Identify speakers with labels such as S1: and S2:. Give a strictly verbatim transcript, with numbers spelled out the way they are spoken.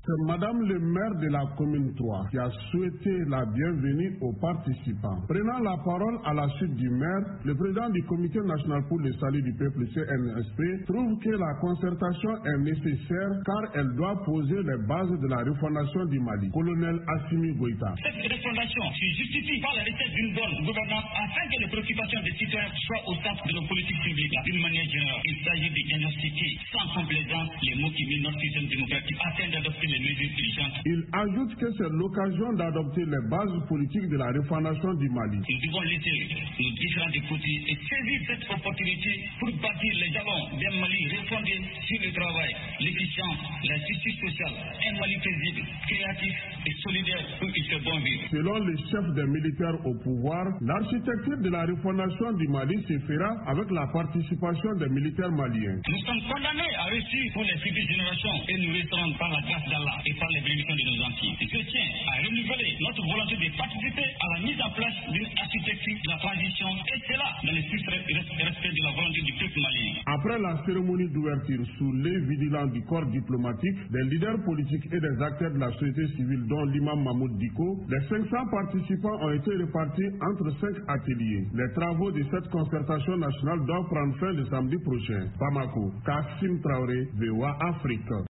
S1: C'est Madame le maire de la commune trois qui a souhaité la bienvenue aux participants. Prenant la parole à la suite du maire, le président du Comité national pour le salut du peuple C N S P trouve que la concertation est nécessaire car elle doit poser les bases de la refondation du Mali. Colonel Assimi Goïta.
S2: Cette refondation se justifie par la recette d'une bonne gouvernance afin que les préoccupations des citoyens soient au centre de nos politiques publiques. D'une manière générale, il s'agit de diagnostiquer sans complaisance les mots qui minent notre système démocratique afin d'adopter les mesures dirigeantes.
S1: Il ajoute que c'est l'occasion d'adopter les bases politiques de la refondation du Mali.
S2: Nous devons laisser nos différents côtés et saisir cette opportunité pour bâtir les jalons d'un Mali refondé sur le travail, l'efficience, la justice sociale, un Mali paisible, créatif et solidaire où il fait bon vivre.
S1: Selon les chefs des militaires au pouvoir, l'architecture de la refondation du Mali se fera avec la participation des militaires maliens.
S2: Nous sommes condamnés à réussir pour les futures générations et nous resterons par la grâce d'Allah et par les bénédictions de nos anciens. Et je tiens à renouveler notre volonté de participer à la mise en place d'une architecture de la transition et cela dans le strict respect de la volonté du peuple malien.
S1: Après la cérémonie d'ouverture sous les vigilants du corps diplomatique, des leaders politiques et des acteurs de la société civile dont l'imam Mahmoud Diko, les cinq cents participants ont été répartis entre cinq ateliers. Les travaux de cette concertation nationale doivent prendre fin le samedi prochain. Bamako, Kassim Traoré, V O A Afrique.